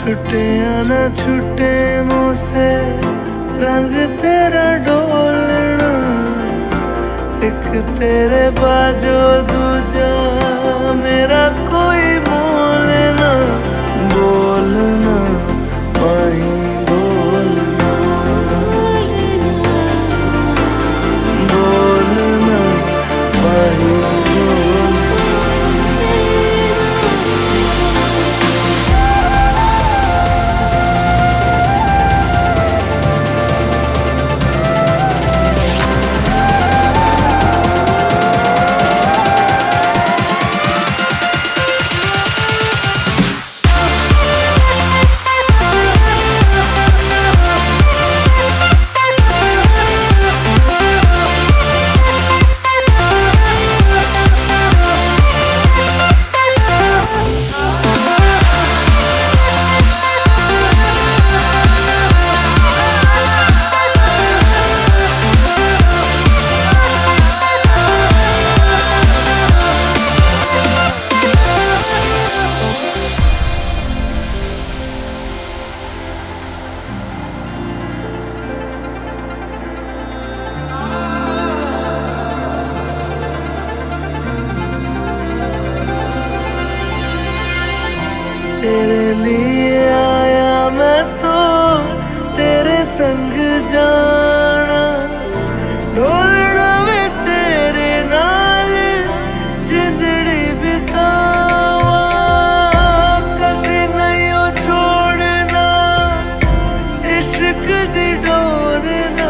छुटे या न छुटे मुँह से रंग तेरा डोलना, एक तेरे बाजो दूजा मेरा कोई मोल ना। बोलना माही बोलना, बोलना माही तेरे लिए आया मैं तो तेरे संग जाना, डोलना में तेरे नाल जिंदड़ी बितावा, कभी नहीं हो छोड़ना इश्क दी डोरना।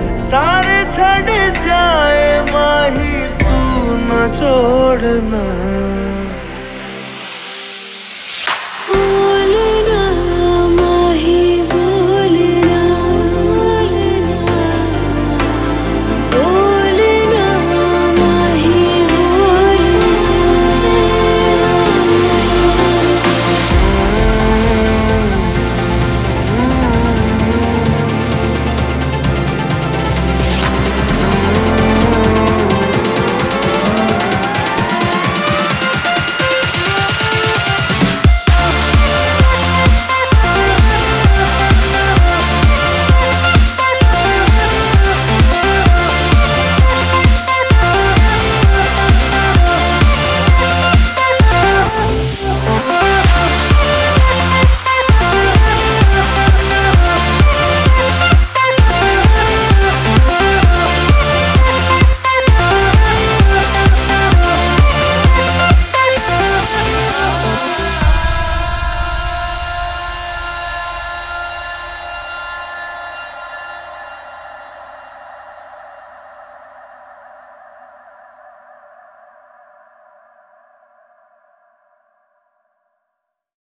सारे छड़ जाए माही तू न छोड़ना।